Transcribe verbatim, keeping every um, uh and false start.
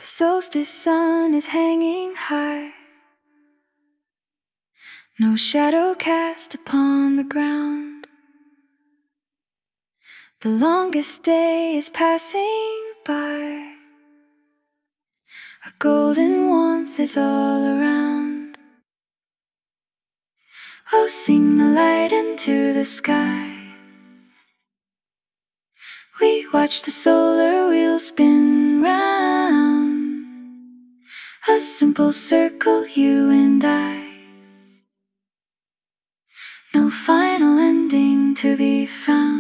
The solstice sun is hanging high, no shadow cast upon the ground. The longest day is passing by, a golden warmth is all around. Oh, sing the light into the sky. We watch the solar wheel spin round, a simple circle, you and I. No final ending to be found.